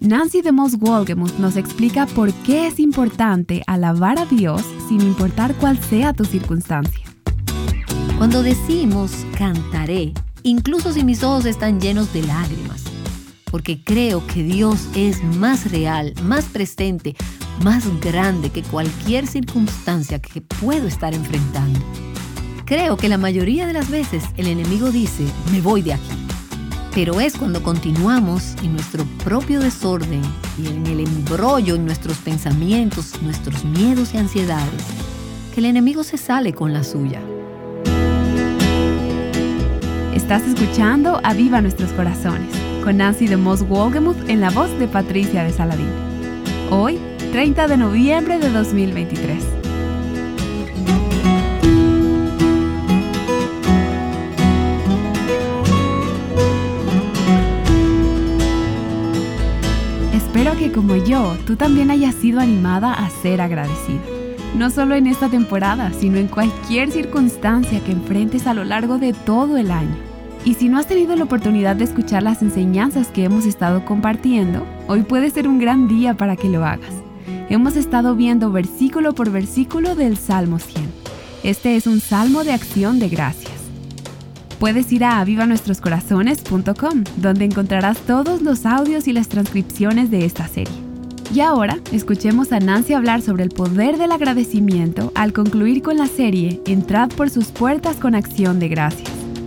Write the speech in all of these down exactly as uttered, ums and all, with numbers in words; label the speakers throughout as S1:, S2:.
S1: Nancy DeMoss Wolgemuth nos explica por qué es importante alabar a Dios sin importar cuál sea tu circunstancia.
S2: Cuando decimos cantaré, incluso si mis ojos están llenos de lágrimas, porque creo que Dios es más real, más presente, más grande que cualquier circunstancia que puedo estar enfrentando. Creo que la mayoría de las veces el enemigo dice, me voy de aquí. Pero es cuando continuamos en nuestro propio desorden y en el embrollo en nuestros pensamientos, nuestros miedos y ansiedades, que el enemigo se sale con la suya.
S1: Estás escuchando Aviva Nuestros Corazones, con Nancy DeMoss Wolgemuth en la voz de Patricia de Saladín. Hoy, treinta de noviembre de dos mil veintitrés. Espero que como yo, tú también hayas sido animada a ser agradecida. No solo en esta temporada, sino en cualquier circunstancia que enfrentes a lo largo de todo el año. Y si no has tenido la oportunidad de escuchar las enseñanzas que hemos estado compartiendo, hoy puede ser un gran día para que lo hagas. Hemos estado viendo versículo por versículo del Salmo cien. Este es un salmo de acción de gracias. Puedes ir a aviva nuestros corazones punto com, donde encontrarás todos los audios y las transcripciones de esta serie. Y ahora, escuchemos a Nancy hablar sobre el poder del agradecimiento al concluir con la serie Entrad por sus puertas con acción de gracias.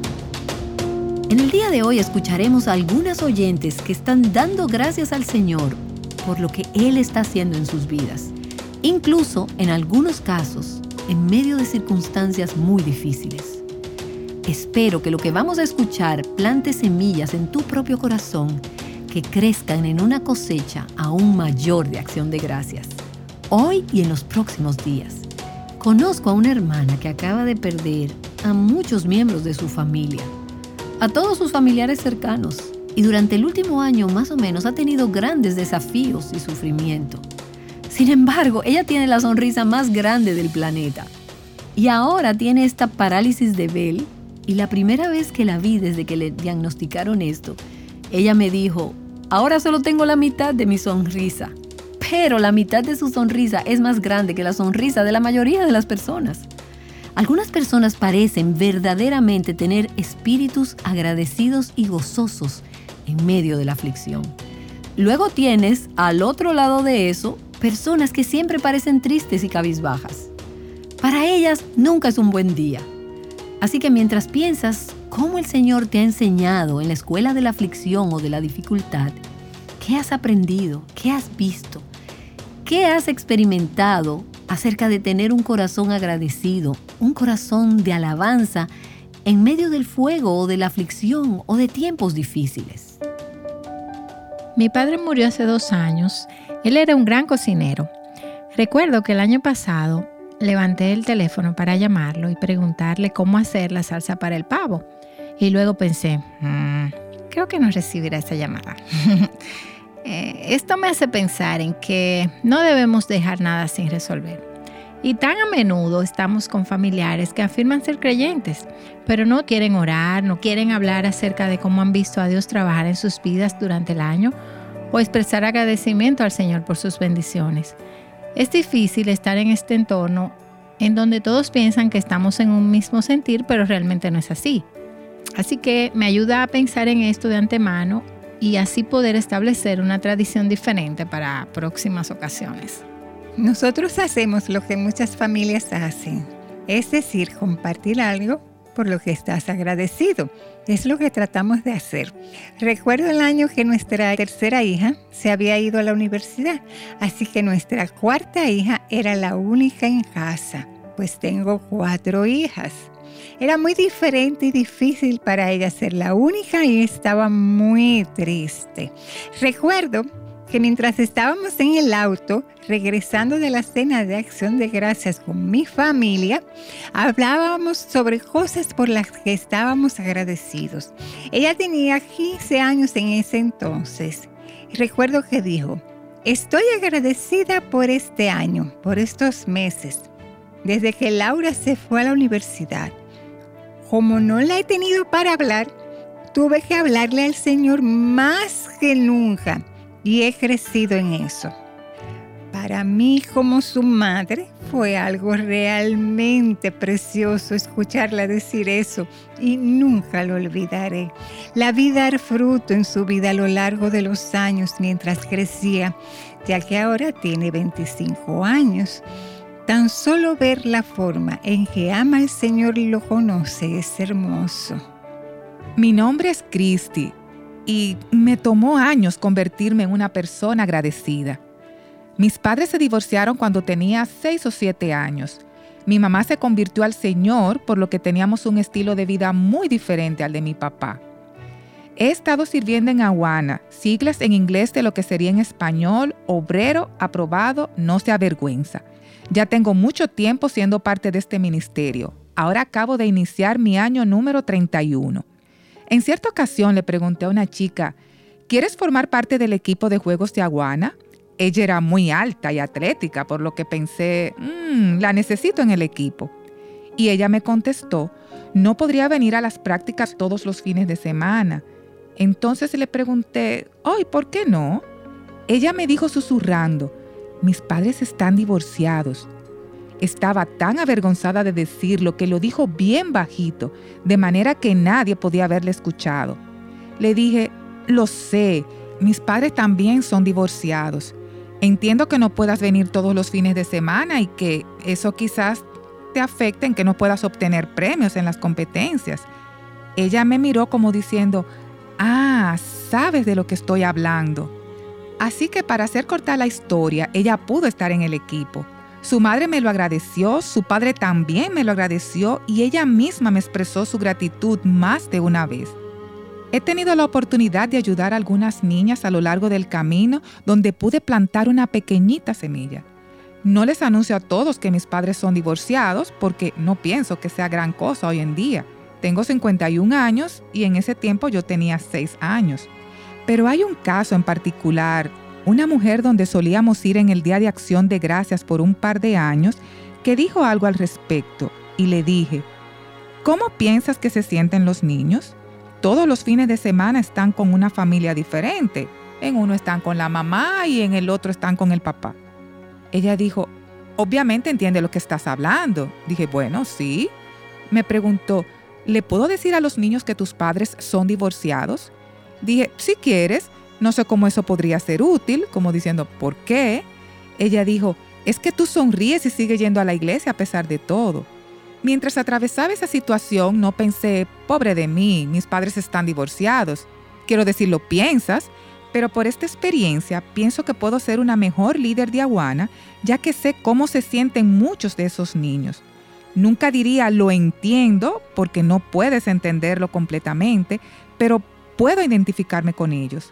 S2: En el día de hoy escucharemos a algunas oyentes que están dando gracias al Señor por lo que Él está haciendo en sus vidas, incluso en algunos casos, en medio de circunstancias muy difíciles. Espero que lo que vamos a escuchar plante semillas en tu propio corazón que crezcan en una cosecha aún mayor de acción de gracias, hoy y en los próximos días. Conozco a una hermana que acaba de perder a muchos miembros de su familia, a todos sus familiares cercanos, y durante el último año más o menos ha tenido grandes desafíos y sufrimiento. Sin embargo, ella tiene la sonrisa más grande del planeta. Y ahora tiene esta parálisis de Bell, y la primera vez que la vi desde que le diagnosticaron esto, ella me dijo, ahora solo tengo la mitad de mi sonrisa, pero la mitad de su sonrisa es más grande que la sonrisa de la mayoría de las personas. Algunas personas parecen verdaderamente tener espíritus agradecidos y gozosos en medio de la aflicción. Luego tienes, al otro lado de eso, personas que siempre parecen tristes y cabizbajas. Para ellas nunca es un buen día. Así que mientras piensas cómo el Señor te ha enseñado en la escuela de la aflicción o de la dificultad, ¿qué has aprendido? ¿Qué has visto? ¿Qué has experimentado acerca de tener un corazón agradecido, un corazón de alabanza en medio del fuego o de la aflicción o de tiempos difíciles?
S3: Mi padre murió hace dos años. Él era un gran cocinero. Recuerdo que el año pasado levanté el teléfono para llamarlo y preguntarle cómo hacer la salsa para el pavo. Y luego pensé, mmm, creo que no recibirá esa llamada. eh, esto me hace pensar en que no debemos dejar nada sin resolver. Y tan a menudo estamos con familiares que afirman ser creyentes, pero no quieren orar, no quieren hablar acerca de cómo han visto a Dios trabajar en sus vidas durante el año o expresar agradecimiento al Señor por sus bendiciones. Es difícil estar en este entorno en donde todos piensan que estamos en un mismo sentir, pero realmente no es así. Así que me ayuda a pensar en esto de antemano y así poder establecer una tradición diferente para próximas ocasiones.
S4: Nosotros hacemos lo que muchas familias hacen, es decir, compartir algo por lo que estás agradecido. Es lo que tratamos de hacer. Recuerdo el año que nuestra tercera hija se había ido a la universidad, así que nuestra cuarta hija era la única en casa, pues tengo cuatro hijas. Era muy diferente y difícil para ella ser la única y estaba muy triste. Recuerdo que mientras estábamos en el auto, regresando de la cena de acción de gracias con mi familia, hablábamos sobre cosas por las que estábamos agradecidos. Ella tenía quince años en ese entonces. Y recuerdo que dijo, estoy agradecida por este año, por estos meses, desde que Laura se fue a la universidad. Como no la he tenido para hablar, tuve que hablarle al Señor más que nunca. y he crecido en eso. Para mí, como su madre, fue algo realmente precioso escucharla decir eso y nunca lo olvidaré. La vi dar fruto en su vida a lo largo de los años mientras crecía, ya que ahora tiene veinticinco años. Tan solo ver la forma en que ama al Señor y lo conoce es hermoso.
S5: Mi nombre es Cristi y me tomó años convertirme en una persona agradecida. Mis padres se divorciaron cuando tenía seis o siete años. Mi mamá se convirtió al Señor, por lo que teníamos un estilo de vida muy diferente al de mi papá. He estado sirviendo en Awana, siglas en inglés de lo que sería en español, obrero, aprobado, no se avergüenza. Ya tengo mucho tiempo siendo parte de este ministerio. Ahora acabo de iniciar mi año número treinta y uno. En cierta ocasión le pregunté a una chica, ¿quieres formar parte del equipo de juegos de Awana? Ella era muy alta y atlética, por lo que pensé, mmm, la necesito en el equipo. Y ella me contestó, no podría venir a las prácticas todos los fines de semana. Entonces le pregunté, ¿oh, por qué no? Ella me dijo susurrando, mis padres están divorciados. Estaba tan avergonzada de decirlo que lo dijo bien bajito, de manera que nadie podía haberle escuchado. Le dije, lo sé, mis padres también son divorciados. Entiendo que no puedas venir todos los fines de semana y que eso quizás te afecte en que no puedas obtener premios en las competencias. Ella me miró como diciendo, ah, sabes de lo que estoy hablando. Así que para hacer corta la historia, ella pudo estar en el equipo. Su madre me lo agradeció, su padre también me lo agradeció y ella misma me expresó su gratitud más de una vez. He tenido la oportunidad de ayudar a algunas niñas a lo largo del camino donde pude plantar una pequeñita semilla. No les anuncio a todos que mis padres son divorciados porque no pienso que sea gran cosa hoy en día. Tengo cincuenta y un años y en ese tiempo yo tenía seis años. Pero hay un caso en particular, una mujer donde solíamos ir en el Día de Acción de Gracias por un par de años, que dijo algo al respecto y le dije, ¿cómo piensas que se sienten los niños? Todos los fines de semana están con una familia diferente. En uno están con la mamá y en el otro están con el papá. Ella dijo, obviamente entiende lo que estás hablando. Dije, bueno, sí. Me preguntó, ¿le puedo decir a los niños que tus padres son divorciados? Dije, si quieres, no sé cómo eso podría ser útil, como diciendo, ¿por qué? Ella dijo, es que tú sonríes y sigues yendo a la iglesia a pesar de todo. Mientras atravesaba esa situación, no pensé, pobre de mí, mis padres están divorciados. Quiero decir, lo piensas, pero por esta experiencia pienso que puedo ser una mejor líder de Awana, ya que sé cómo se sienten muchos de esos niños. Nunca diría lo entiendo, porque no puedes entenderlo completamente, pero puedo identificarme con ellos.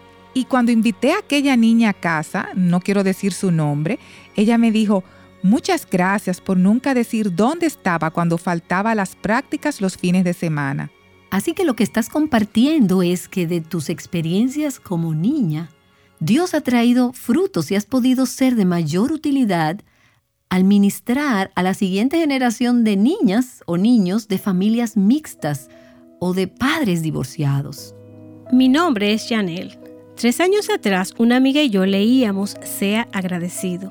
S5: Y cuando invité a aquella niña a casa, no quiero decir su nombre, ella me dijo, muchas gracias por nunca decir dónde estaba cuando faltaba a las prácticas los fines de semana.
S2: Así que lo que estás compartiendo es que de tus experiencias como niña, Dios ha traído frutos y has podido ser de mayor utilidad al ministrar a la siguiente generación de niñas o niños de familias mixtas o de padres divorciados.
S6: Mi nombre es Janelle. Tres años atrás, una amiga y yo leíamos Sea agradecido.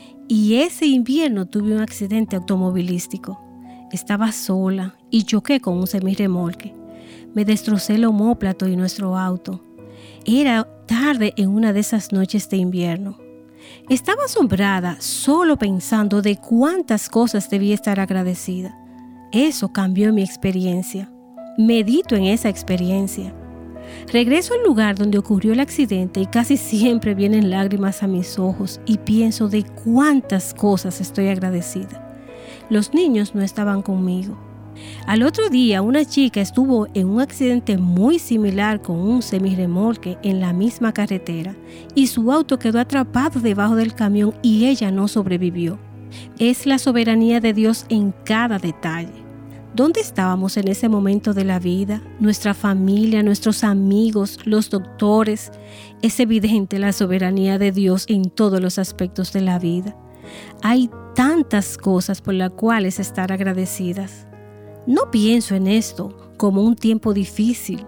S6: Y ese invierno tuve un accidente automovilístico. Estaba sola y choqué con un semirremolque. Me destrocé el omóplato y nuestro auto. Era tarde en una de esas noches de invierno. Estaba asombrada solo pensando de cuántas cosas debía estar agradecida. Eso cambió mi experiencia. Medito en esa experiencia. Regreso al lugar donde ocurrió el accidente y casi siempre vienen lágrimas a mis ojos y pienso de cuántas cosas estoy agradecida. Los niños no estaban conmigo. Al otro día, una chica estuvo en un accidente muy similar con un semirremolque en la misma carretera y su auto quedó atrapado debajo del camión y ella no sobrevivió. Es la soberanía de Dios en cada detalle. ¿Dónde estábamos en ese momento de la vida? Nuestra familia, nuestros amigos, los doctores. Es evidente la soberanía de Dios en todos los aspectos de la vida. Hay tantas cosas por las cuales estar agradecidas. No pienso en esto como un tiempo difícil,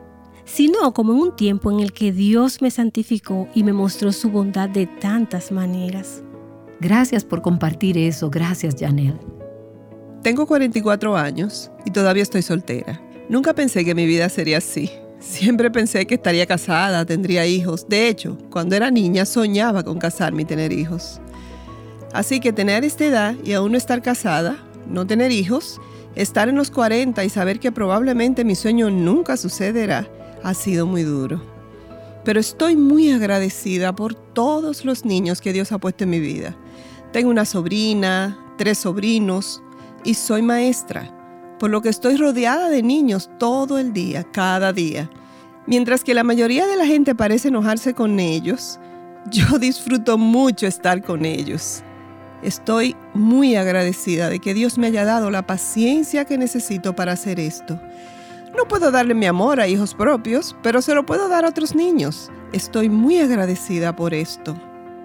S6: sino como en un tiempo en el que Dios me santificó y me mostró su bondad de tantas maneras.
S2: Gracias por compartir eso. Gracias, Janelle.
S7: Tengo cuarenta y cuatro años y todavía estoy soltera. Nunca pensé que mi vida sería así. Siempre pensé que estaría casada, tendría hijos. De hecho, cuando era niña soñaba con casarme y tener hijos. Así que tener esta edad y aún no estar casada, no tener hijos, estar en los cuarenta y saber que probablemente mi sueño nunca sucederá, ha sido muy duro. Pero estoy muy agradecida por todos los niños que Dios ha puesto en mi vida. Tengo una sobrina, tres sobrinos y soy maestra, por lo que estoy rodeada de niños todo el día, cada día. Mientras que la mayoría de la gente parece enojarse con ellos, yo disfruto mucho estar con ellos. Estoy muy agradecida de que Dios me haya dado la paciencia que necesito para hacer esto. No puedo darle mi amor a hijos propios, pero se lo puedo dar a otros niños. Estoy muy agradecida por esto.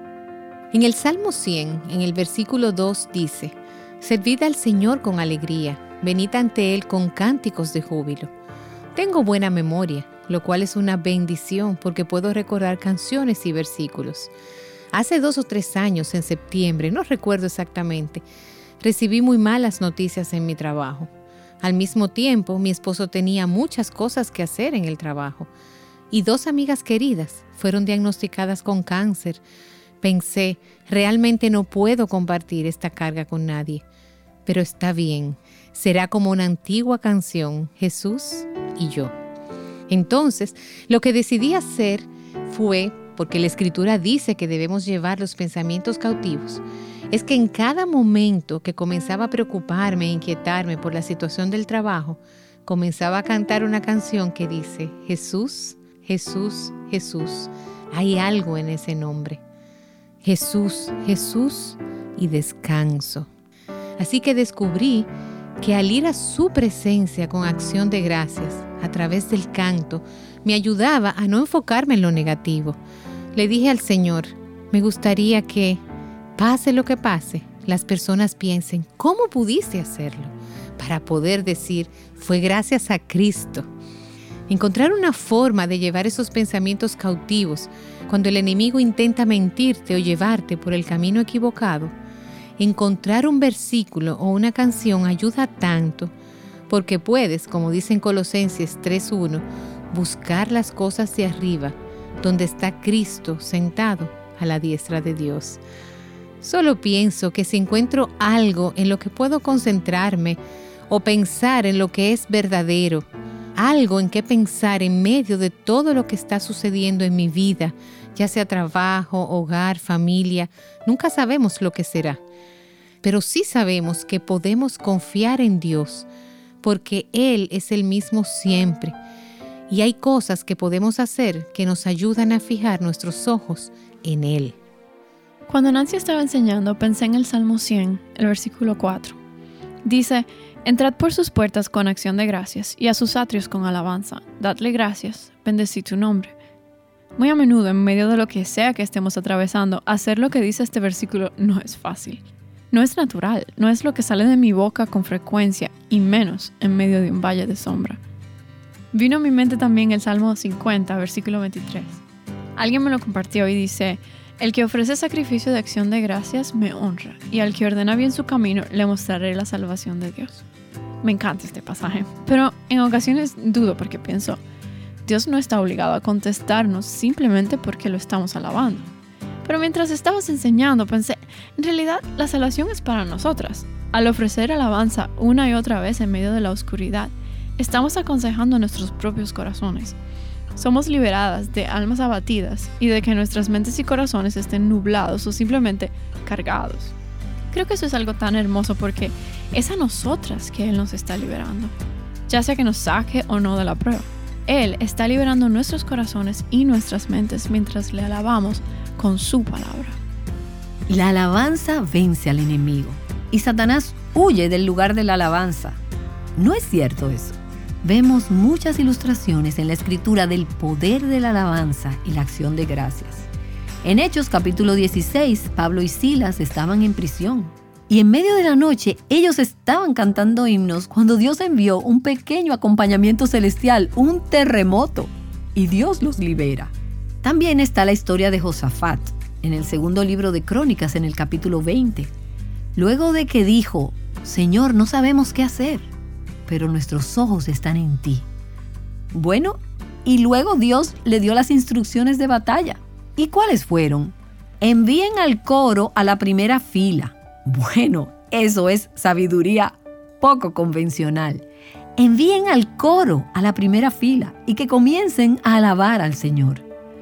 S3: En el Salmo cien, en el versículo dos dice: Servid al Señor con alegría, venid ante Él con cánticos de júbilo. Tengo buena memoria, lo cual es una bendición porque puedo recordar canciones y versículos. Hace dos o tres años, en septiembre, no recuerdo exactamente, recibí muy malas noticias en mi trabajo. Al mismo tiempo, mi esposo tenía muchas cosas que hacer en el trabajo y dos amigas queridas fueron diagnosticadas con cáncer. Pensé, realmente no puedo compartir esta carga con nadie, pero está bien, será como una antigua canción, Jesús y yo. Entonces, lo que decidí hacer fue, porque la Escritura dice que debemos llevar los pensamientos cautivos, es que en cada momento que comenzaba a preocuparme e inquietarme por la situación del trabajo, comenzaba a cantar una canción que dice: Jesús, Jesús, Jesús, hay algo en ese nombre. Jesús, Jesús y descanso. Así que descubrí que al ir a su presencia con acción de gracias a través del canto, me ayudaba a no enfocarme en lo negativo. Le dije al Señor, me gustaría que, pase lo que pase, las personas piensen, ¿cómo pudiste hacerlo? Para poder decir, fue gracias a Cristo. Encontrar una forma de llevar esos pensamientos cautivos cuando el enemigo intenta mentirte o llevarte por el camino equivocado. Encontrar un versículo o una canción ayuda tanto porque puedes, como dice en Colosenses tres uno, buscar las cosas de arriba, donde está Cristo sentado a la diestra de Dios. Solo pienso que si encuentro algo en lo que puedo concentrarme o pensar en lo que es verdadero, algo en qué pensar en medio de todo lo que está sucediendo en mi vida, ya sea trabajo, hogar, familia, nunca sabemos lo que será. Pero sí sabemos que podemos confiar en Dios, porque Él es el mismo siempre. Y hay cosas que podemos hacer que nos ayudan a fijar nuestros ojos en Él.
S8: Cuando Nancy estaba enseñando, pensé en el Salmo cien, el versículo cuatro. Dice: Entrad por sus puertas con acción de gracias y a sus atrios con alabanza. Dadle gracias, bendecid tu nombre. Muy a menudo, en medio de lo que sea que estemos atravesando, hacer lo que dice este versículo no es fácil. No es natural, no es lo que sale de mi boca con frecuencia, y menos en medio de un valle de sombra. Vino a mi mente también el Salmo cincuenta, versículo veintitrés. Alguien me lo compartió y dice: El que ofrece sacrificio de acción de gracias me honra, y al que ordena bien su camino le mostraré la salvación de Dios. Me encanta este pasaje, pero en ocasiones dudo porque pienso, Dios no está obligado a contestarnos simplemente porque lo estamos alabando. Pero mientras estabas enseñando pensé, en realidad la salvación es para nosotras. Al ofrecer alabanza una y otra vez en medio de la oscuridad, estamos aconsejando a nuestros propios corazones. Somos liberadas de almas abatidas y de que nuestras mentes y corazones estén nublados o simplemente cargados. Creo que eso es algo tan hermoso porque es a nosotras que Él nos está liberando, ya sea que nos saque o no de la prueba. Él está liberando nuestros corazones y nuestras mentes mientras le alabamos con su palabra.
S2: La alabanza vence al enemigo y Satanás huye del lugar de la alabanza. ¿No es cierto eso? Vemos muchas ilustraciones en la Escritura del poder de la alabanza y la acción de gracias. En Hechos capítulo dieciséis, Pablo y Silas estaban en prisión. Y en medio de la noche, ellos estaban cantando himnos cuando Dios envió un pequeño acompañamiento celestial, un terremoto. y Dios los libera. También está la historia de Josafat, en el segundo libro de Crónicas, en el capítulo veinte. Luego de que dijo, Señor, no sabemos qué hacer, pero nuestros ojos están en ti. Bueno, y luego Dios le dio las instrucciones de batalla. ¿Y cuáles fueron? Envíen al coro a la primera fila. Bueno, eso es sabiduría poco convencional. Envíen al coro a la primera fila y que comiencen a alabar al Señor.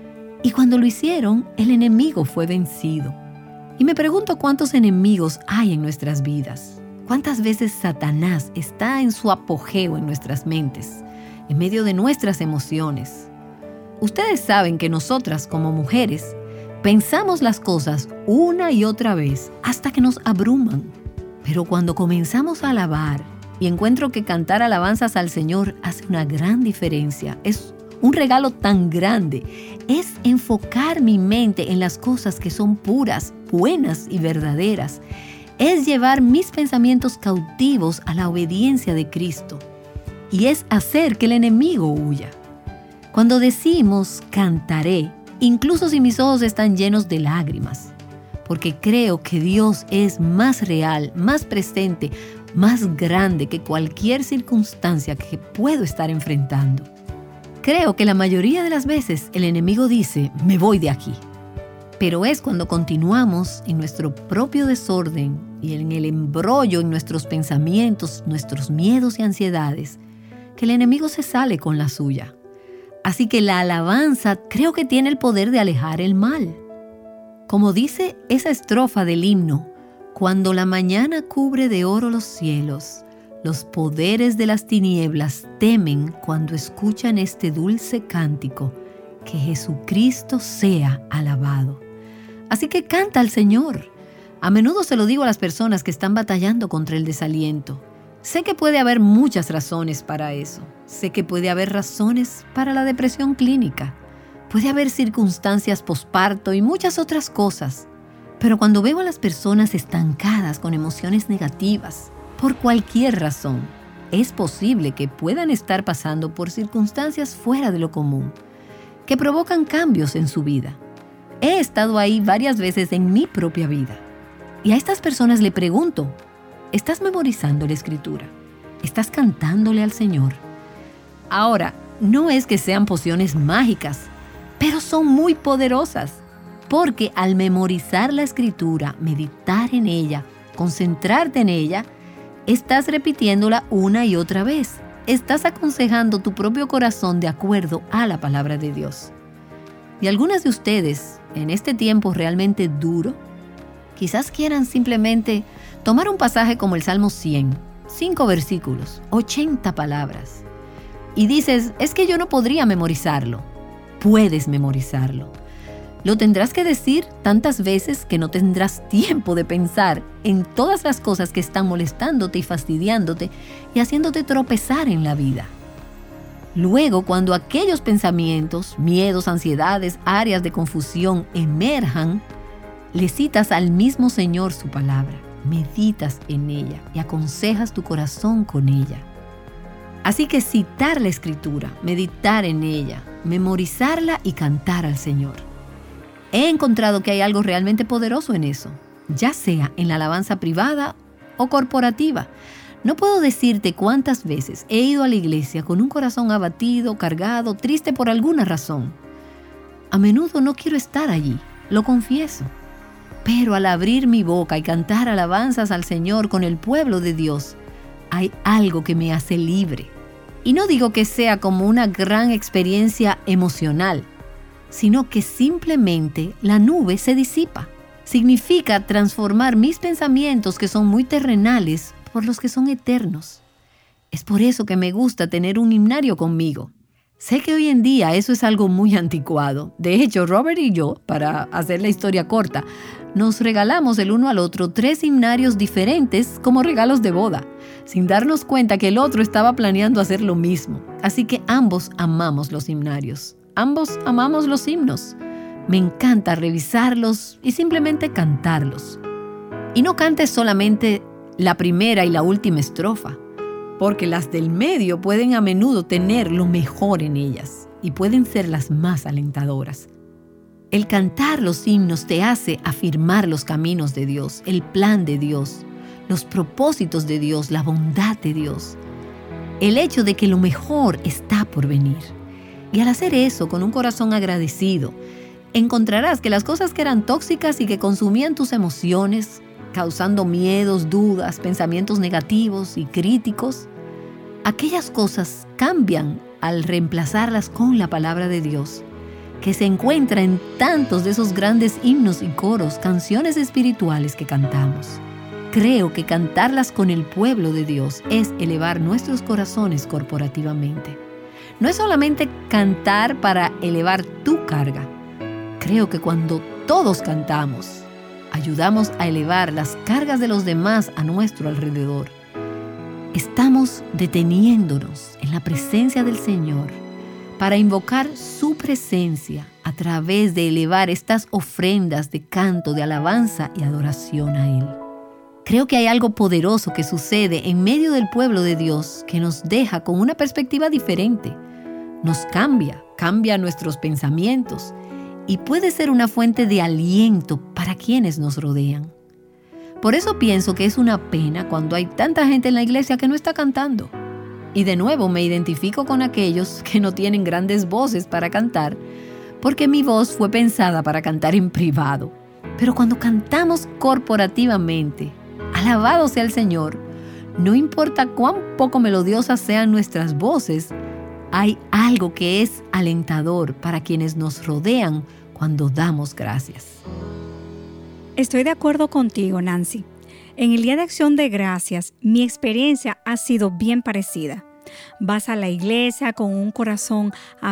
S2: Y cuando lo hicieron, el enemigo fue vencido. Y me pregunto cuántos enemigos hay en nuestras vidas. ¿Cuántas veces Satanás está en su apogeo en nuestras mentes, en medio de nuestras emociones? Ustedes saben que nosotras como mujeres pensamos las cosas una y otra vez hasta que nos abruman. Pero cuando comenzamos a alabar, y encuentro que cantar alabanzas al Señor hace una gran diferencia, es un regalo tan grande, es enfocar mi mente en las cosas que son puras, buenas y verdaderas. Es llevar mis pensamientos cautivos a la obediencia de Cristo. Y es hacer que el enemigo huya. Cuando decimos cantaré, incluso si mis ojos están llenos de lágrimas, porque creo que Dios es más real, más presente, más grande que cualquier circunstancia que puedo estar enfrentando. Creo que la mayoría de las veces el enemigo dice, me voy de aquí. Pero es cuando continuamos en nuestro propio desorden y en el embrollo en nuestros pensamientos, nuestros miedos y ansiedades, que el enemigo se sale con la suya. Así que la alabanza creo que tiene el poder de alejar el mal. Como dice esa estrofa del himno, cuando la mañana cubre de oro los cielos, los poderes de las tinieblas temen cuando escuchan este dulce cántico, que Jesucristo sea alabado. Así que canta al Señor. A menudo se lo digo a las personas que están batallando contra el desaliento. Sé que puede haber muchas razones para eso. Sé que puede haber razones para la depresión clínica. Puede haber circunstancias posparto y muchas otras cosas. Pero cuando veo a las personas estancadas con emociones negativas, por cualquier razón, es posible que puedan estar pasando por circunstancias fuera de lo común, que provocan cambios en su vida. He estado ahí varias veces en mi propia vida. Y a estas personas le pregunto, ¿estás memorizando la Escritura? ¿Estás cantándole al Señor? Ahora, no es que sean pociones mágicas, pero son muy poderosas, porque al memorizar la Escritura, meditar en ella, concentrarte en ella, estás repitiéndola una y otra vez. Estás aconsejando tu propio corazón de acuerdo a la palabra de Dios. Y algunas de ustedes, en este tiempo realmente duro, quizás quieran simplemente tomar un pasaje como el Salmo cien, cinco versículos, ochenta palabras. Y dices, es que yo no podría memorizarlo. Puedes memorizarlo. Lo tendrás que decir tantas veces que no tendrás tiempo de pensar en todas las cosas que están molestándote y fastidiándote y haciéndote tropezar en la vida. Luego, cuando aquellos pensamientos, miedos, ansiedades, áreas de confusión emerjan, le citas al mismo Señor su palabra, meditas en ella y aconsejas tu corazón con ella. Así que citar la Escritura, meditar en ella, memorizarla y cantar al Señor. He encontrado que hay algo realmente poderoso en eso, ya sea en la alabanza privada o corporativa. No puedo decirte cuántas veces he ido a la iglesia con un corazón abatido, cargado, triste por alguna razón. A menudo no quiero estar allí, lo confieso. Pero al abrir mi boca y cantar alabanzas al Señor con el pueblo de Dios, hay algo que me hace libre. Y no digo que sea como una gran experiencia emocional, sino que simplemente la nube se disipa. Significa transformar mis pensamientos, que son muy terrenales, por los que son eternos. Es por eso que me gusta tener un himnario conmigo. Sé que hoy en día eso es algo muy anticuado. De hecho, Robert y yo, para hacer la historia corta, nos regalamos el uno al otro tres himnarios diferentes como regalos de boda, sin darnos cuenta que el otro estaba planeando hacer lo mismo. Así que ambos amamos los himnarios. Ambos amamos los himnos. Me encanta revisarlos y simplemente cantarlos. Y no cantes solamente la primera y la última estrofa, porque las del medio pueden a menudo tener lo mejor en ellas. y pueden ser las más alentadoras. El cantar los himnos te hace afirmar los caminos de Dios, el plan de Dios, los propósitos de Dios, la bondad de Dios, el hecho de que lo mejor está por venir. Y al hacer eso con un corazón agradecido, encontrarás que las cosas que eran tóxicas y que consumían tus emociones, causando miedos, dudas, pensamientos negativos y críticos, aquellas cosas cambian al reemplazarlas con la palabra de Dios, que se encuentra en tantos de esos grandes himnos y coros, canciones espirituales que cantamos. Creo que cantarlas con el pueblo de Dios es elevar nuestros corazones corporativamente. No es solamente cantar para elevar tu carga. Creo que cuando todos cantamos, ayudamos a elevar las cargas de los demás a nuestro alrededor. Estamos deteniéndonos en la presencia del Señor para invocar su presencia a través de elevar estas ofrendas de canto, de alabanza y adoración a Él. Creo que hay algo poderoso que sucede en medio del pueblo de Dios que nos deja con una perspectiva diferente. Nos cambia, cambia nuestros pensamientos y puede ser una fuente de aliento para quienes nos rodean. Por eso pienso que es una pena cuando hay tanta gente en la iglesia que no está cantando. Y de nuevo me identifico con aquellos que no tienen grandes voces para cantar, porque mi voz fue pensada para cantar en privado. Pero cuando cantamos corporativamente, alabado sea el Señor, no importa cuán poco melodiosas sean nuestras voces, hay algo que es alentador para quienes nos rodean cuando damos gracias.
S9: Estoy de acuerdo contigo, Nancy. En el Día de Acción de Gracias, mi experiencia ha sido bien parecida. Vas a la iglesia con un corazón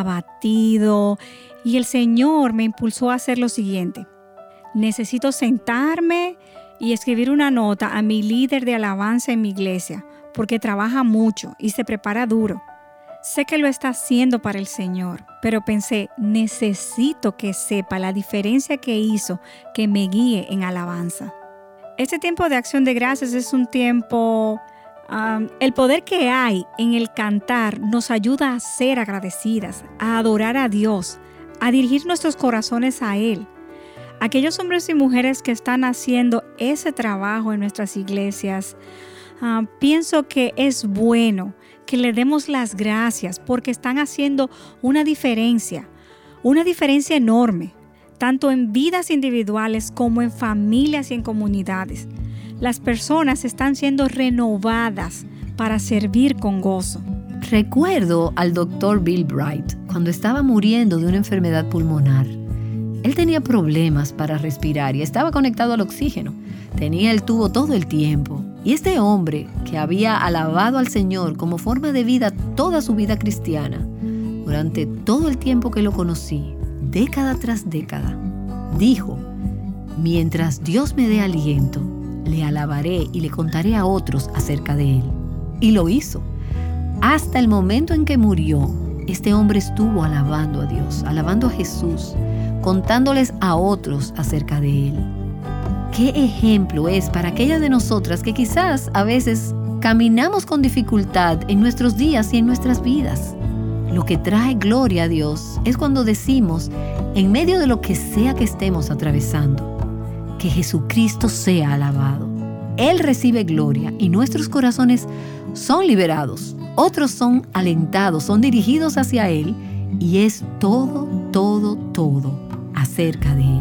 S9: abatido y el Señor me impulsó a hacer lo siguiente. Necesito sentarme y escribir una nota a mi líder de alabanza en mi iglesia, porque trabaja mucho y se prepara duro. Sé que lo está haciendo para el Señor, pero pensé, necesito que sepa la diferencia que hizo que me guíe en alabanza. Este tiempo de acción de gracias es un tiempo... Um, el poder que hay en el cantar nos ayuda a ser agradecidas, a adorar a Dios, a dirigir nuestros corazones a Él. Aquellos hombres y mujeres que están haciendo ese trabajo en nuestras iglesias, uh, pienso que es bueno que le demos las gracias porque están haciendo una diferencia, una diferencia enorme, tanto en vidas individuales como en familias y en comunidades. Las personas están siendo renovadas para servir con gozo.
S2: Recuerdo al doctor Bill Bright cuando estaba muriendo de una enfermedad pulmonar. Él tenía problemas para respirar y estaba conectado al oxígeno. Tenía el tubo todo el tiempo. Y este hombre, que había alabado al Señor como forma de vida toda su vida cristiana, durante todo el tiempo que lo conocí, década tras década, dijo: mientras Dios me dé aliento, le alabaré y le contaré a otros acerca de Él. Y lo hizo. Hasta el momento en que murió, este hombre estuvo alabando a Dios, alabando a Jesús, contándoles a otros acerca de Él. ¿Qué ejemplo es para aquellas de nosotras que quizás a veces caminamos con dificultad en nuestros días y en nuestras vidas? Lo que trae gloria a Dios es cuando decimos, en medio de lo que sea que estemos atravesando, que Jesucristo sea alabado. Él recibe gloria y nuestros corazones son liberados. Otros son alentados, son dirigidos hacia Él y es todo, todo, todo acerca de Él.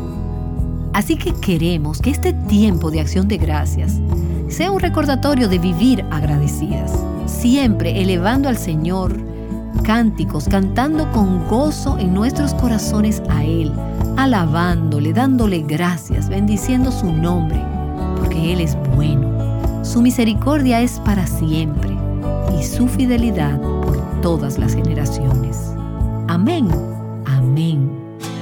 S2: Así que queremos que este tiempo de acción de gracias sea un recordatorio de vivir agradecidas, siempre elevando al Señor cánticos, cantando con gozo en nuestros corazones a Él, alabándole, dándole gracias, bendiciendo su nombre, porque Él es bueno. Su misericordia es para siempre y su fidelidad por todas las generaciones. Amén, amén.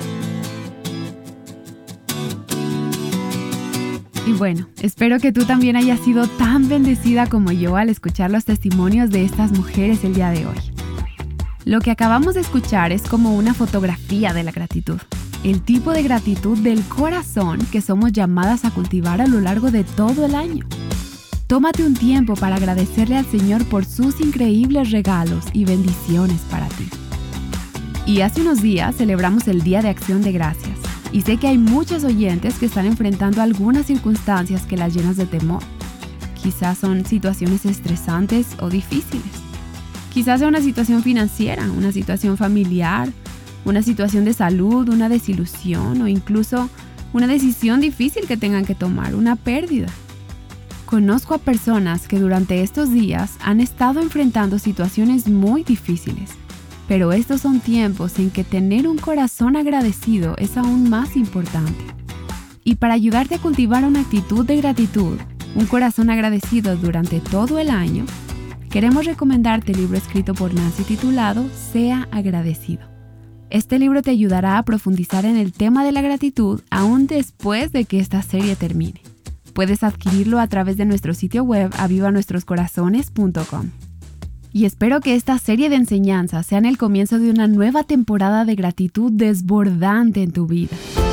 S1: Y bueno, espero que tú también hayas sido tan bendecida como yo al escuchar los testimonios de estas mujeres el día de hoy. Lo que acabamos de escuchar es como una fotografía de la gratitud, el tipo de gratitud del corazón que somos llamadas a cultivar a lo largo de todo el año. Tómate un tiempo para agradecerle al Señor por sus increíbles regalos y bendiciones para ti. Y hace unos días celebramos el Día de Acción de Gracias. Y sé que hay muchos oyentes que están enfrentando algunas circunstancias que las llenan de temor. Quizás son situaciones estresantes o difíciles. Quizás sea una situación financiera, una situación familiar, una situación de salud, una desilusión o incluso una decisión difícil que tengan que tomar, una pérdida. Conozco a personas que durante estos días han estado enfrentando situaciones muy difíciles, pero estos son tiempos en que tener un corazón agradecido es aún más importante. Y para ayudarte a cultivar una actitud de gratitud, un corazón agradecido durante todo el año, queremos recomendarte el libro escrito por Nancy titulado Sea Agradecido. Este libro te ayudará a profundizar en el tema de la gratitud aún después de que esta serie termine. Puedes adquirirlo a través de nuestro sitio web aviva nuestros corazones punto com. Y espero que esta serie de enseñanzas sean el comienzo de una nueva temporada de gratitud desbordante en tu vida.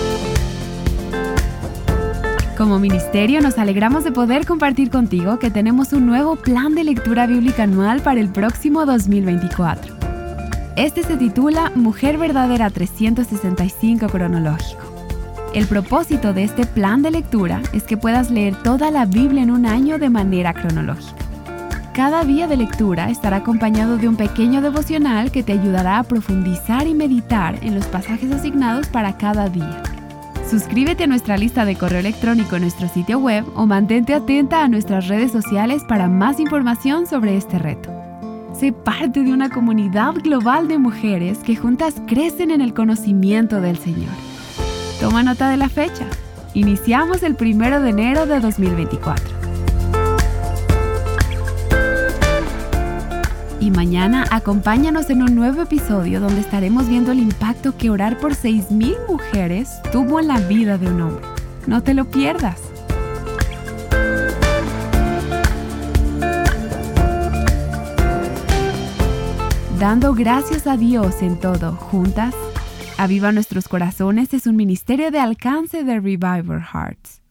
S1: Como ministerio nos alegramos de poder compartir contigo que tenemos un nuevo plan de lectura bíblica anual para el próximo dos mil veinticuatro. Este se titula Mujer Verdadera trescientos sesenta y cinco Cronológico. El propósito de este plan de lectura es que puedas leer toda la Biblia en un año de manera cronológica. Cada día de lectura estará acompañado de un pequeño devocional que te ayudará a profundizar y meditar en los pasajes asignados para cada día. Suscríbete a nuestra lista de correo electrónico en nuestro sitio web o mantente atenta a nuestras redes sociales para más información sobre este reto. Sé parte de una comunidad global de mujeres que juntas crecen en el conocimiento del Señor. Toma nota de la fecha. Iniciamos el primero de enero de dos mil veinticuatro. Y mañana acompáñanos en un nuevo episodio donde estaremos viendo el impacto que orar por seis mil mujeres tuvo en la vida de un hombre. No te lo pierdas. Dando gracias a Dios en todo, juntas, Aviva Nuestros Corazones es un ministerio de alcance de Revival Hearts.